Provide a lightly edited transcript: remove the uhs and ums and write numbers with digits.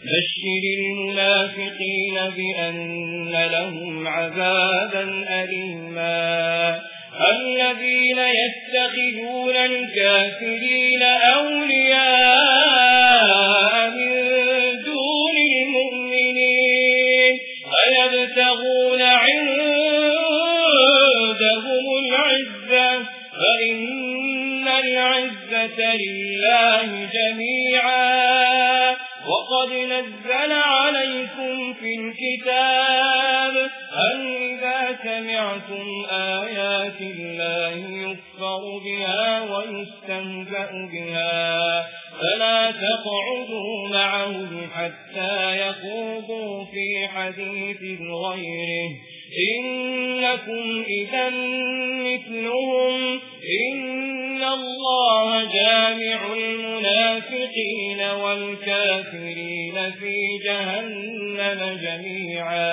بشر المنافقين بأن لهم عذابا أليما الذين يتخذون الكافرين أولياء من دون المؤمنين أيبتغون عندهم العزة فإن العزة لله جميعا وقد نزل عليكم في الكتاب أن إذا سمعتم آيات الله يكفر بها ويستهزأ بها فلا تقعدوا معهم حتى يخوضوا في حديث غيره إنكم إذا مثلهم إن الله جامع المنافقين والكافرين في جهنم جميعا